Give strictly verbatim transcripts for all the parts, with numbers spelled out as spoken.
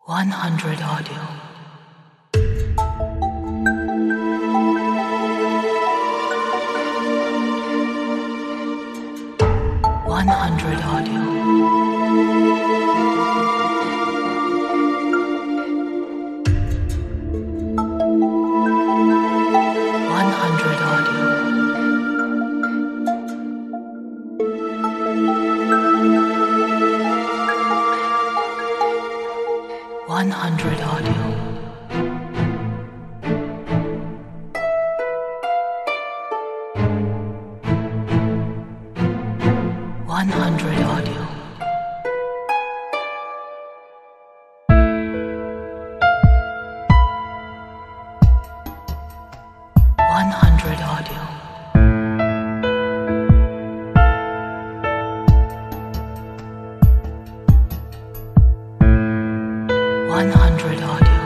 one hundred audio. one hundred audio. one hundred audio. one hundred audio. one hundred audio. one hundred audio. one hundred audio.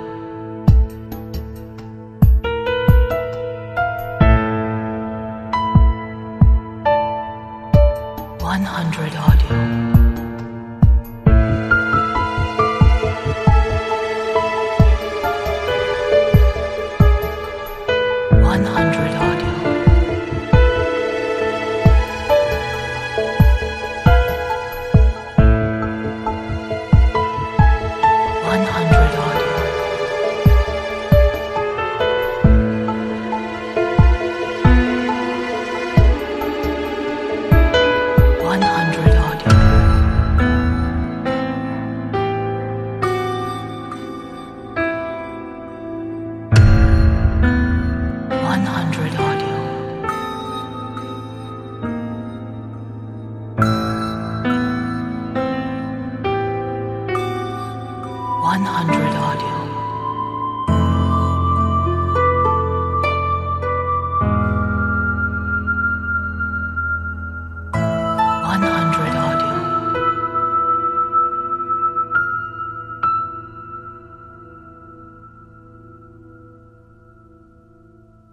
one hundred audio. one hundred audio. one hundred audio. one hundred audio. one hundred audio. one hundred audio.